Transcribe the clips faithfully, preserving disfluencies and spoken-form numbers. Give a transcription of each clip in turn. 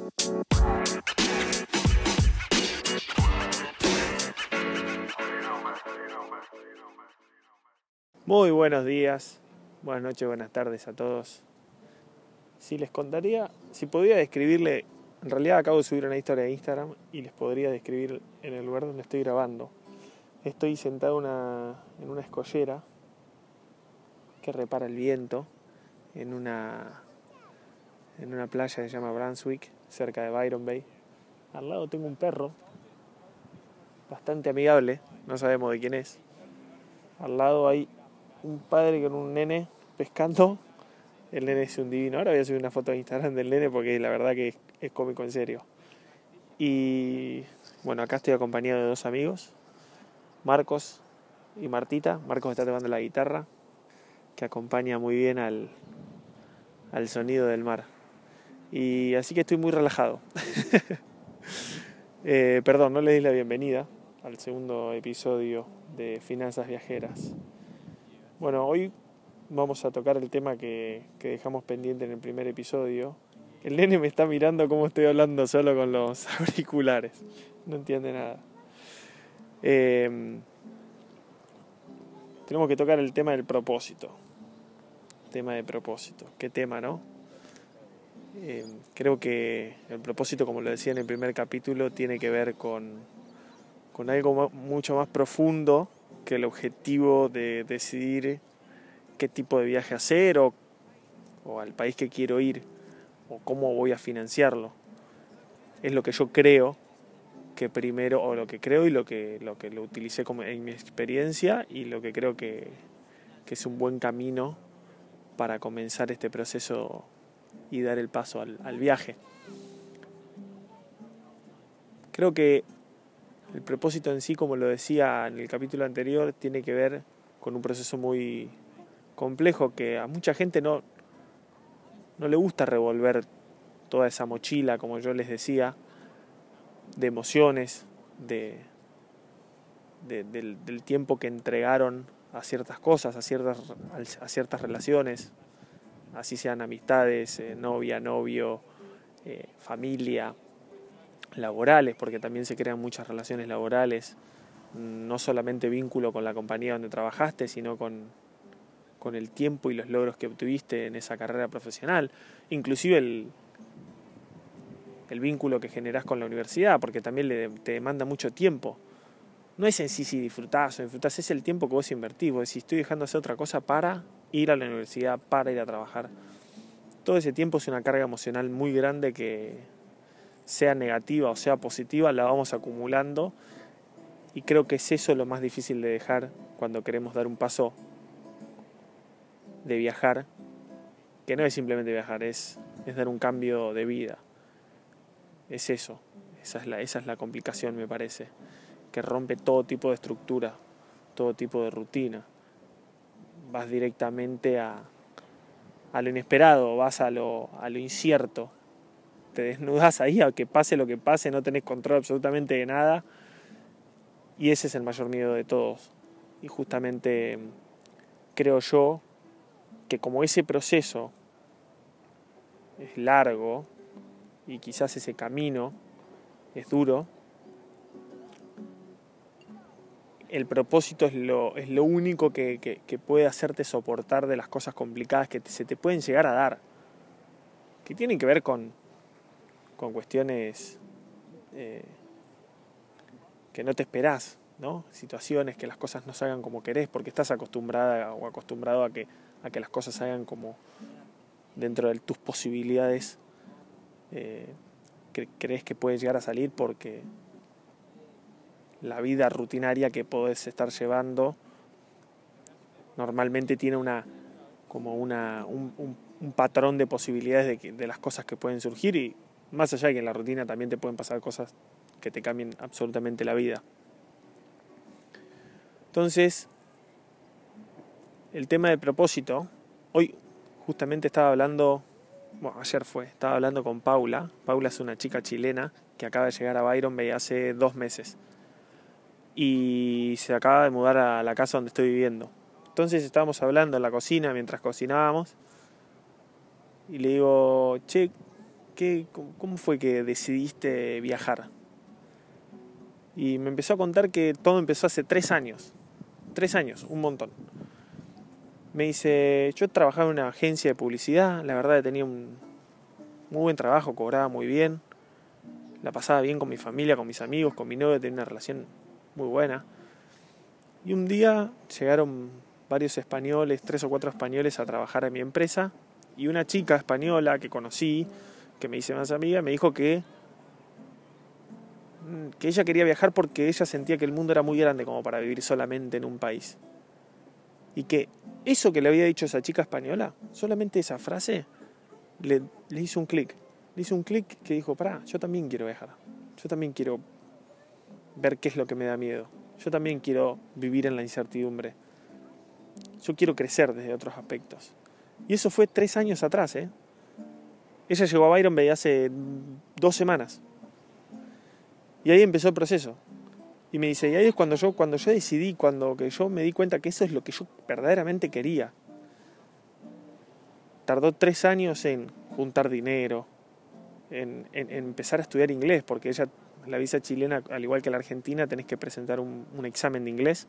Muy buenos días, buenas noches, buenas tardes a todos. Si les contaría, si podría describirle, en realidad acabo de subir una historia de Instagram y les podría describir en el lugar donde estoy grabando. Estoy sentado una, en una escollera que repara el viento en una, en una playa que se llama Brunswick, cerca de Byron Bay. Al lado tengo un perro bastante amigable, no sabemos de quién es. Al lado hay un padre con un nene pescando. El nene es un divino. Ahora voy a subir una foto de Instagram del nene porque la verdad que es, es cómico en serio. Y bueno, acá estoy acompañado de dos amigos, Marcos y Martita. Marcos está tocando la guitarra, que acompaña muy bien al, al sonido del mar. Y así que estoy muy relajado. eh, perdón, no le di la bienvenida al segundo episodio de Finanzas Viajeras. Bueno, hoy vamos a tocar el tema que, que dejamos pendiente en el primer episodio. El nene me está mirando cómo estoy hablando solo con los auriculares. No entiende nada. Eh, tenemos que tocar el tema del propósito. Tema de propósito. ¿Qué tema, no? Eh, creo que el propósito, como lo decía en el primer capítulo, tiene que ver con, con algo mucho más profundo que el objetivo de decidir qué tipo de viaje hacer o, o al país que quiero ir o cómo voy a financiarlo. Es lo que yo creo que primero, o lo que creo y lo que lo que lo utilicé como en mi experiencia y lo que creo que, que es un buen camino para comenzar este proceso y dar el paso al, al viaje. Creo que el propósito en sí, como lo decía en el capítulo anterior, tiene que ver con un proceso muy complejo que a mucha gente no, no le gusta revolver toda esa mochila, como yo les decía, de emociones, de, de, del, del tiempo que entregaron a ciertas cosas, a ciertas, a ciertas relaciones, así sean amistades, eh, novia, novio, eh, familia, laborales, porque también se crean muchas relaciones laborales, no solamente vínculo con la compañía donde trabajaste, sino con, con el tiempo y los logros que obtuviste en esa carrera profesional, inclusive el, el vínculo que generás con la universidad, porque también le, te demanda mucho tiempo. No es en sí si disfrutás o disfrutás, es el tiempo que vos invertís. Vos decís, estoy dejando de hacer otra cosa para ir a la universidad, para ir a trabajar. Todo ese tiempo es una carga emocional muy grande que, sea negativa o sea positiva, la vamos acumulando, y creo que es eso lo más difícil de dejar cuando queremos dar un paso de viajar, que no es simplemente viajar, es, es dar un cambio de vida. Es eso, esa es la, esa es la complicación, me parece, que rompe todo tipo de estructura, todo tipo de rutina. Vas directamente a, a lo inesperado, vas a lo, a lo incierto. Te desnudas ahí, a que pase lo que pase, no tenés control absolutamente de nada. Y ese es el mayor miedo de todos. Y justamente creo yo que como ese proceso es largo y quizás ese camino es duro, el propósito es lo, es lo único que, que, que puede hacerte soportar de las cosas complicadas que te, se te pueden llegar a dar, que tienen que ver con con cuestiones eh, que no te esperás, ¿no? Situaciones que las cosas no se hagan como querés porque estás acostumbrada o acostumbrado a que, a que las cosas se hagan como dentro de tus posibilidades, eh, que crees que puedes llegar a salir porque la vida rutinaria que podés estar llevando normalmente tiene una como una un, un, un patrón de posibilidades de, que, de las cosas que pueden surgir, y más allá de que en la rutina también te pueden pasar cosas que te cambien absolutamente la vida. Entonces, el tema del propósito, hoy justamente estaba hablando, bueno, ayer fue, estaba hablando con Paula. Paula es una chica chilena que acaba de llegar a Byron Bay hace dos meses y se acaba de mudar a la casa donde estoy viviendo. Entonces estábamos hablando en la cocina mientras cocinábamos y le digo, che, ¿qué, ¿cómo fue que decidiste viajar? Y me empezó a contar que todo empezó hace tres años. Tres años, un montón. Me dice, yo trabajaba en una agencia de publicidad, la verdad que tenía un muy buen trabajo, cobraba muy bien, la pasaba bien con mi familia, con mis amigos, con mi novia, tenía una relación muy buena. Y un día llegaron varios españoles, tres o cuatro españoles a trabajar en mi empresa, y una chica española que conocí, que me hice más amiga, me dijo que que ella quería viajar porque ella sentía que el mundo era muy grande como para vivir solamente en un país. Y que eso que le había dicho esa chica española, solamente esa frase, le, le hizo un clic. Le hizo un clic que dijo, pará, yo también quiero viajar. Yo también quiero ver qué es lo que me da miedo. Yo también quiero vivir en la incertidumbre. Yo quiero crecer desde otros aspectos. Y eso fue tres años atrás, ¿eh? Ella llegó a Byron Bay hace dos semanas. Y ahí empezó el proceso. Y me dice, y ahí es cuando yo, cuando yo decidí, cuando que yo me di cuenta que eso es lo que yo verdaderamente quería. Tardó tres años en juntar dinero, en, en, en empezar a estudiar inglés, porque ella, la visa chilena, al igual que la argentina, tenés que presentar un, un examen de inglés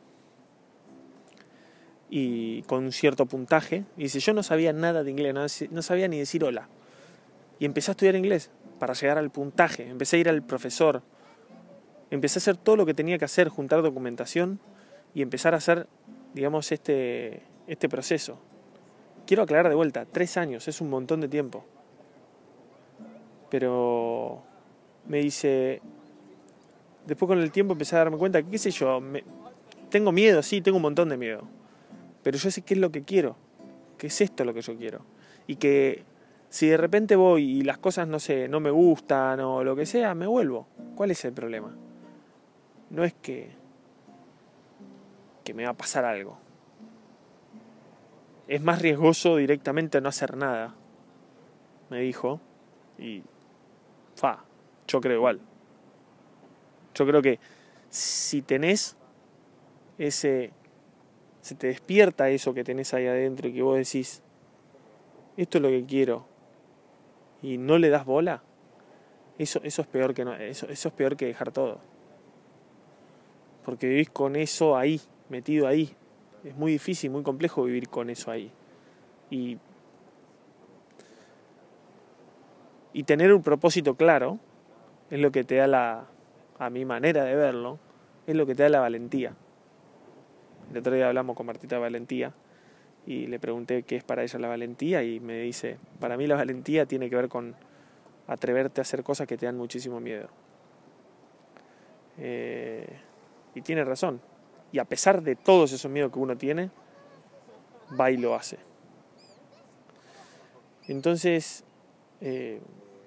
y con un cierto puntaje. Y dice, yo no sabía nada de inglés, no, no sabía ni decir hola. Y empecé a estudiar inglés para llegar al puntaje. Empecé a ir al profesor. Empecé a hacer todo lo que tenía que hacer, juntar documentación y empezar a hacer, digamos, este, este proceso. Quiero aclarar de vuelta, tres años, es un montón de tiempo. Pero me dice, después con el tiempo empecé a darme cuenta que, qué sé yo, me, tengo miedo, sí, tengo un montón de miedo. Pero yo sé qué es lo que quiero, que es esto lo que yo quiero. Y que si de repente voy y las cosas, no sé, no me gustan o lo que sea, me vuelvo. ¿Cuál es el problema? No es que, que me va a pasar algo. Es más riesgoso directamente no hacer nada, me dijo. Y, fa, yo creo igual. Yo creo que si tenés ese, se te despierta eso que tenés ahí adentro y que vos decís, esto es lo que quiero, y no le das bola, eso, eso es peor que no, eso, eso es peor que dejar todo. Porque vivís con eso ahí, metido ahí. Es muy difícil, muy complejo vivir con eso ahí. Y, y tener un propósito claro es lo que te da la, a mi manera de verlo, es lo que te da la valentía. El otro día hablamos con Martita de valentía y le pregunté qué es para ella la valentía y me dice, para mí la valentía tiene que ver con atreverte a hacer cosas que te dan muchísimo miedo. Eh... Y tiene razón. Y a pesar de todos esos miedos que uno tiene, va y lo hace. Entonces, eh,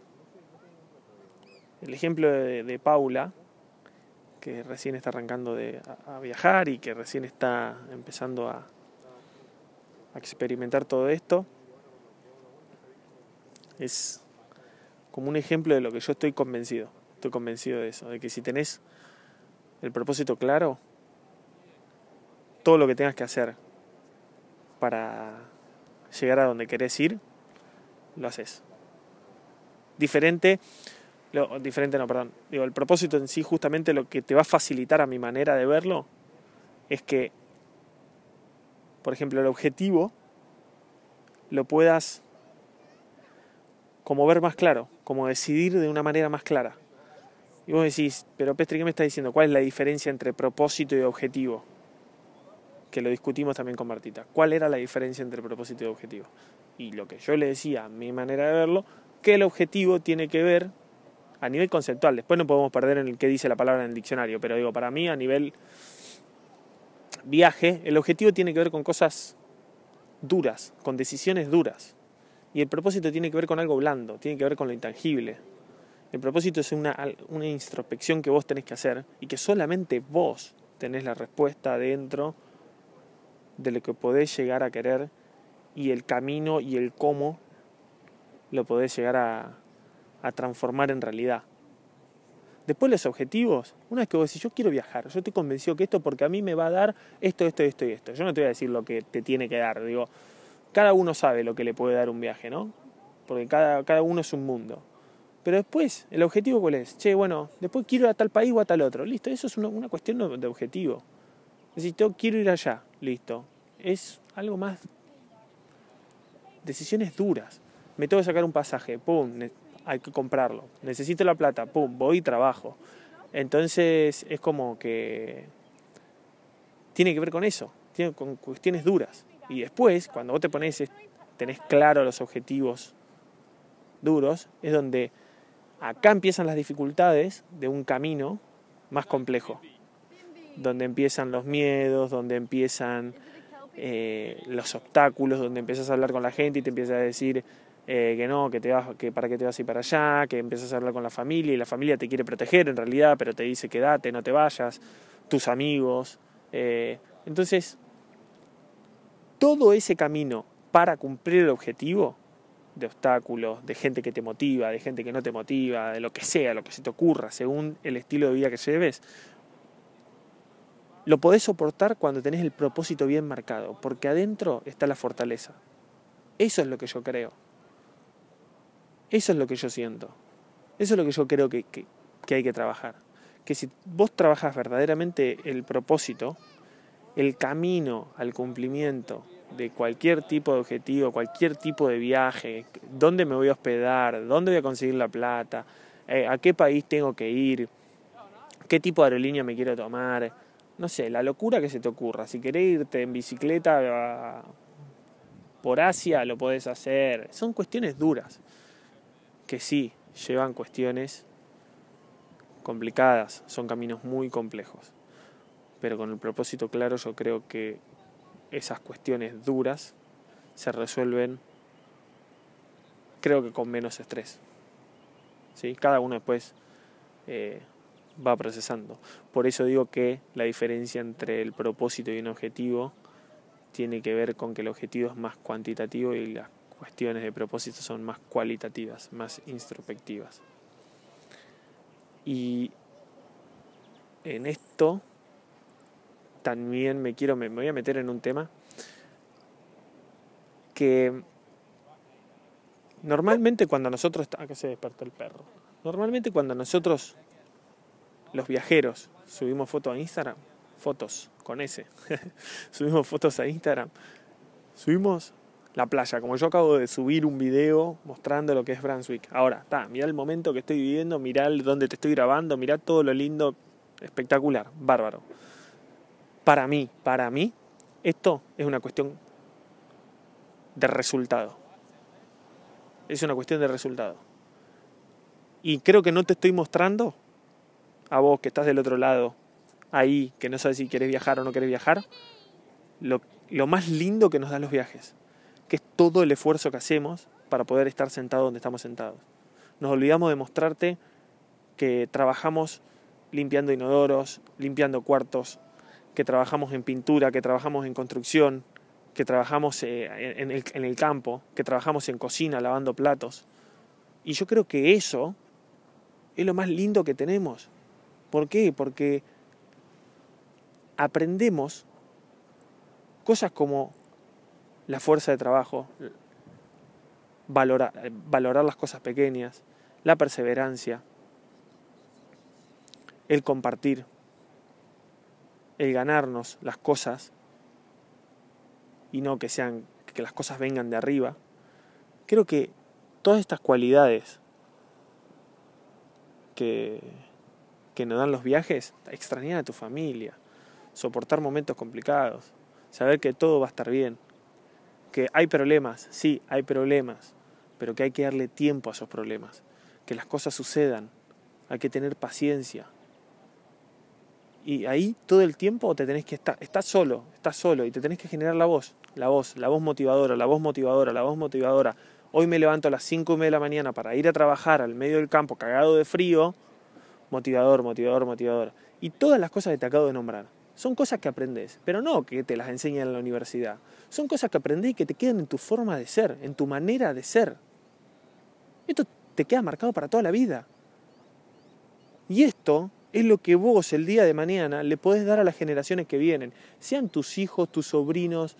el ejemplo de, de Paula, que recién está arrancando de, a, a viajar y que recién está empezando a, a experimentar todo esto, es como un ejemplo de lo que yo estoy convencido. Estoy convencido de eso, de que si tenés el propósito claro, todo lo que tengas que hacer para llegar a donde querés ir, lo haces. Diferente, lo, diferente no, perdón. Digo, el propósito en sí, justamente lo que te va a facilitar a mi manera de verlo, es que, por ejemplo, el objetivo lo puedas como ver más claro, como decidir de una manera más clara. Y vos decís, pero Petri, ¿qué me estás diciendo? ¿Cuál es la diferencia entre propósito y objetivo? Que lo discutimos también con Martita. ¿Cuál era la diferencia entre propósito y objetivo? Y lo que yo le decía, mi manera de verlo, que el objetivo tiene que ver a nivel conceptual. Después no podemos perder en el que dice la palabra en el diccionario, pero digo, para mí a nivel viaje, el objetivo tiene que ver con cosas duras, con decisiones duras. Y el propósito tiene que ver con algo blando, tiene que ver con lo intangible. El propósito es una, una introspección que vos tenés que hacer y que solamente vos tenés la respuesta dentro de lo que podés llegar a querer y el camino y el cómo lo podés llegar a, a transformar en realidad. Después los objetivos, una vez que vos decís, yo quiero viajar, yo estoy convencido que esto porque a mí me va a dar esto, esto, esto y esto. Yo no te voy a decir lo que te tiene que dar, digo, cada uno sabe lo que le puede dar un viaje, ¿no? Porque cada, cada uno es un mundo. Pero después, ¿el objetivo cuál es? Che, bueno, después quiero ir a tal país o a tal otro. Listo, eso es una, una cuestión de objetivo. Es decir, yo quiero ir allá. Listo. Es algo más... Decisiones duras. Me tengo que sacar un pasaje. Pum, hay que comprarlo. Necesito la plata. Pum, voy y trabajo. Entonces, es como que... Tiene que ver con eso. Tiene con cuestiones duras. Y después, cuando vos te pones, tenés claro los objetivos duros, es donde acá empiezan las dificultades de un camino más complejo, donde empiezan los miedos, donde empiezan eh, los obstáculos, donde empiezas a hablar con la gente y te empiezas a decir eh, que no, que te vas, que para qué te vas a ir para allá, que empiezas a hablar con la familia y la familia te quiere proteger en realidad, pero te dice quédate, no te vayas, tus amigos, eh, entonces todo ese camino para cumplir el objetivo, de obstáculos, de gente que te motiva, de gente que no te motiva, de lo que sea, lo que se te ocurra, según el estilo de vida que lleves, lo podés soportar cuando tenés el propósito bien marcado, porque adentro está la fortaleza. Eso es lo que yo creo. Eso es lo que yo siento. Eso es lo que yo creo que, que, que hay que trabajar. Que si vos trabajás verdaderamente el propósito, el camino al cumplimiento de cualquier tipo de objetivo, cualquier tipo de viaje, dónde me voy a hospedar, dónde voy a conseguir la plata, eh, a qué país tengo que ir, qué tipo de aerolínea me quiero tomar, no sé, la locura que se te ocurra. Si querés irte en bicicleta a, por Asia, lo podés hacer. Son cuestiones duras, que sí, llevan cuestiones complicadas, son caminos muy complejos. Pero con el propósito claro yo creo que esas cuestiones duras se resuelven, creo que con menos estrés. ¿Sí? Cada uno después eh, va procesando. Por eso digo que la diferencia entre el propósito y un objetivo tiene que ver con que el objetivo es más cuantitativo y las cuestiones de propósito son más cualitativas, más introspectivas. Y en esto también me quiero, me voy a meter en un tema que normalmente cuando nosotros, acá se despertó el perro, normalmente cuando nosotros, los viajeros, subimos fotos a Instagram, fotos con S, subimos fotos a Instagram, subimos la playa, como yo acabo de subir un video mostrando lo que es Brunswick. Ahora, está, mirá el momento que estoy viviendo, mirá dónde te estoy grabando, mirá todo lo lindo, espectacular, bárbaro. Para mí, para mí, esto es una cuestión de resultado. Es una cuestión de resultado. Y creo que no te estoy mostrando, a vos que estás del otro lado, ahí, que no sabes si querés viajar o no querés viajar, lo, lo más lindo que nos dan los viajes, que es todo el esfuerzo que hacemos para poder estar sentados donde estamos sentados. Nos olvidamos de mostrarte que trabajamos limpiando inodoros, limpiando cuartos, que trabajamos en pintura, que trabajamos en construcción, que trabajamos en el, en el campo, que trabajamos en cocina, lavando platos. Y yo creo que eso es lo más lindo que tenemos. ¿Por qué? Porque aprendemos cosas como la fuerza de trabajo, valorar, valorar las cosas pequeñas, la perseverancia, el compartir, el ganarnos las cosas y no que sean que las cosas vengan de arriba. Creo que todas estas cualidades que, que nos dan los viajes, extrañar a tu familia, soportar momentos complicados, saber que todo va a estar bien, que hay problemas, sí, hay problemas, pero que hay que darle tiempo a esos problemas, que las cosas sucedan, hay que tener paciencia. Y ahí todo el tiempo te tenés que estar, estás solo, estás solo y te tenés que generar la voz, la voz, la voz motivadora, la voz motivadora, la voz motivadora. Hoy me levanto a las cinco y media de la mañana para ir a trabajar al medio del campo cagado de frío, motivador, motivador, motivador. Y todas las cosas que te acabo de nombrar son cosas que aprendes, pero no que te las enseñan en la universidad. Son cosas que aprendés y que te quedan en tu forma de ser, en tu manera de ser. Esto te queda marcado para toda la vida. Y esto es lo que vos el día de mañana le podés dar a las generaciones que vienen. Sean tus hijos, tus sobrinos,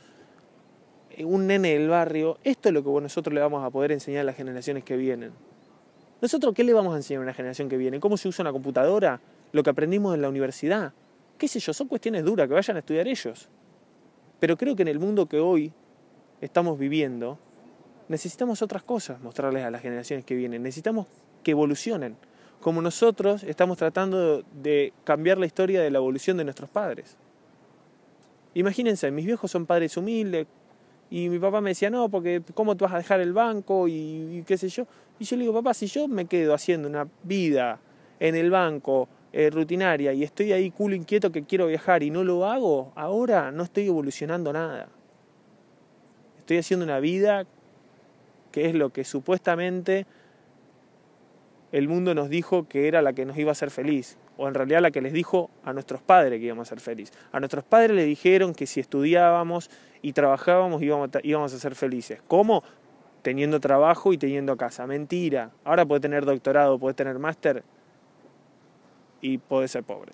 un nene del barrio. Esto es lo que nosotros le vamos a poder enseñar a las generaciones que vienen. ¿Nosotros qué le vamos a enseñar a una generación que viene? ¿Cómo se usa una computadora? ¿Lo que aprendimos en la universidad? ¿Qué sé yo? Son cuestiones duras, que vayan a estudiar ellos. Pero creo que en el mundo que hoy estamos viviendo, necesitamos otras cosas mostrarles a las generaciones que vienen. Necesitamos que evolucionen, como nosotros estamos tratando de cambiar la historia de la evolución de nuestros padres. Imagínense, mis viejos son padres humildes, y mi papá me decía, no, porque ¿cómo te vas a dejar el banco? Y, y qué sé yo. Y yo le digo, papá, si yo me quedo haciendo una vida en el banco eh, rutinaria y estoy ahí culo inquieto que quiero viajar y no lo hago, ahora no estoy evolucionando nada. Estoy haciendo una vida que es lo que supuestamente el mundo nos dijo que era la que nos iba a hacer feliz. O en realidad la que les dijo a nuestros padres que íbamos a ser felices. A nuestros padres les dijeron que si estudiábamos y trabajábamos íbamos a, íbamos a ser felices. ¿Cómo? Teniendo trabajo y teniendo casa. Mentira. Ahora podés tener doctorado, podés tener máster y podés ser pobre.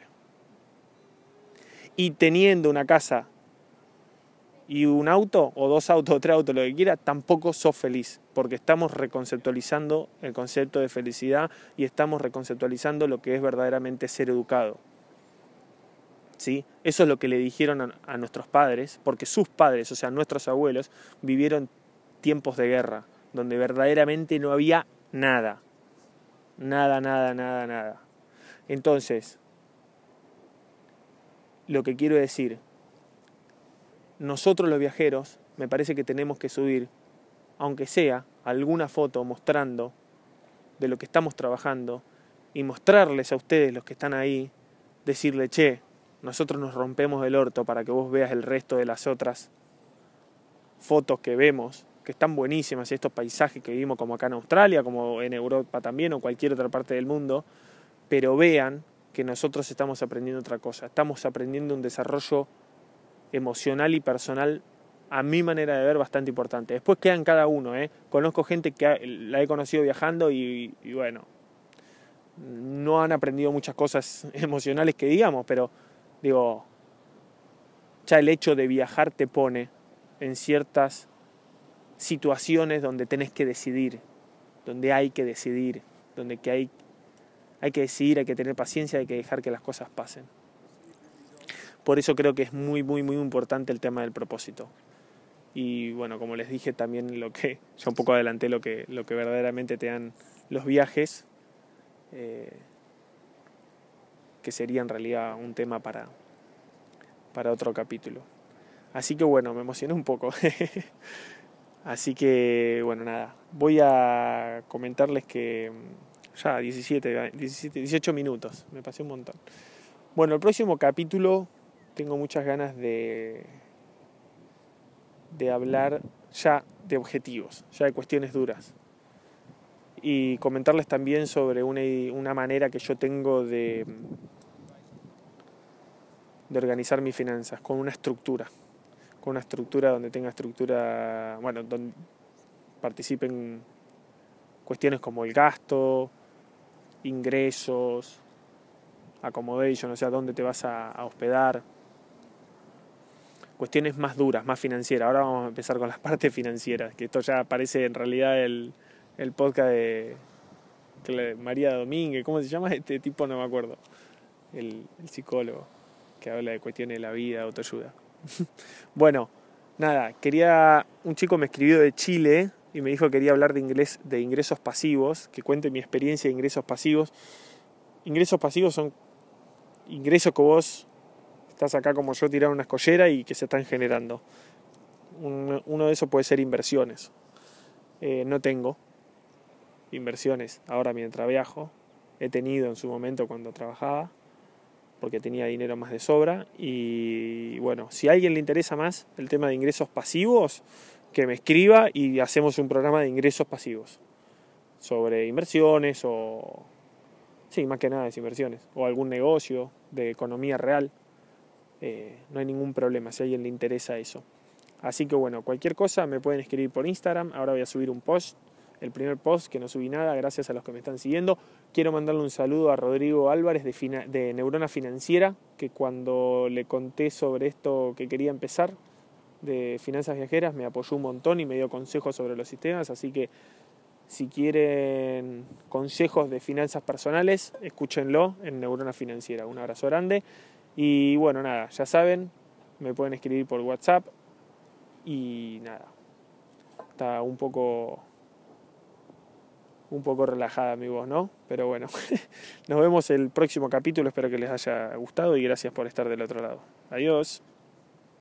Y teniendo una casa y un auto, o dos autos, o tres autos, lo que quiera, tampoco sos feliz, porque estamos reconceptualizando el concepto de felicidad y estamos reconceptualizando lo que es verdaderamente ser educado. ¿Sí? Eso es lo que le dijeron a, a nuestros padres, porque sus padres, o sea, nuestros abuelos, vivieron tiempos de guerra, donde verdaderamente no había nada. Nada, nada, nada, nada. Entonces, lo que quiero decir, nosotros los viajeros, me parece que tenemos que subir, aunque sea alguna foto mostrando de lo que estamos trabajando y mostrarles a ustedes, los que están ahí, decirle, che, nosotros nos rompemos el orto para que vos veas el resto de las otras fotos que vemos, que están buenísimas, y estos paisajes que vimos como acá en Australia, como en Europa también o cualquier otra parte del mundo, pero vean que nosotros estamos aprendiendo otra cosa, estamos aprendiendo un desarrollo emocional y personal, a mi manera de ver, bastante importante. Después quedan cada uno, ¿eh? Conozco gente que la he conocido viajando y, y bueno, no han aprendido muchas cosas emocionales que digamos, pero digo, ya el hecho de viajar te pone en ciertas situaciones donde tenés que decidir, donde hay que decidir, donde que hay, hay que decidir, hay que tener paciencia, hay que dejar que las cosas pasen. Por eso creo que es muy, muy, muy importante el tema del propósito. Y bueno, como les dije también, lo que ya un poco adelanté lo que, lo que verdaderamente te dan los viajes, eh, que sería en realidad un tema para, para otro capítulo. Así que bueno, me emocioné un poco. Así que bueno, nada, voy a comentarles que ya diecisiete, diecisiete, dieciocho minutos, me pasé un montón. Bueno, el próximo capítulo tengo muchas ganas de, de hablar ya de objetivos, ya de cuestiones duras. Y comentarles también sobre una, una manera que yo tengo de, de organizar mis finanzas, con una estructura. Con una estructura donde tenga estructura, bueno, donde participen cuestiones como el gasto, ingresos, accommodation, o sea, dónde te vas a, a hospedar. Cuestiones más duras, más financieras. Ahora vamos a empezar con las partes financieras, que esto ya parece en realidad el, el podcast de María Domínguez, ¿cómo se llama este tipo? No me acuerdo. El, el psicólogo que habla de cuestiones de la vida, autoayuda. Bueno, nada, quería, un chico me escribió de Chile y me dijo que quería hablar de, inglés, de ingresos pasivos, que cuente mi experiencia de ingresos pasivos. Ingresos pasivos son ingresos que vos estás acá como yo tirando una escollera y que se están generando. Un, uno de esos puede ser inversiones. Eh, no tengo inversiones ahora mientras viajo. He tenido en su momento cuando trabajaba, porque tenía dinero más de sobra. Y bueno, si a alguien le interesa más el tema de ingresos pasivos, que me escriba y hacemos un programa de ingresos pasivos sobre inversiones o... sí, más que nada es inversiones, o algún negocio de economía real. Eh, no hay ningún problema si a alguien le interesa eso. Así que bueno, cualquier cosa me pueden escribir por Instagram. Ahora voy a subir un post, el primer post, que no subí nada, gracias a los que me están siguiendo. Quiero mandarle un saludo a Rodrigo Álvarez de, Fina, de Neurona Financiera, que cuando le conté sobre esto que quería empezar de finanzas viajeras me apoyó un montón y me dio consejos sobre los sistemas, así que Si quieren consejos de finanzas personales, escúchenlo en Neurona Financiera. Un abrazo grande. Y bueno, nada, ya saben, me pueden escribir por WhatsApp. Y nada, está un poco, un poco relajada mi voz, ¿no? Pero bueno, nos vemos el próximo capítulo. Espero que les haya gustado y gracias por estar del otro lado. Adiós.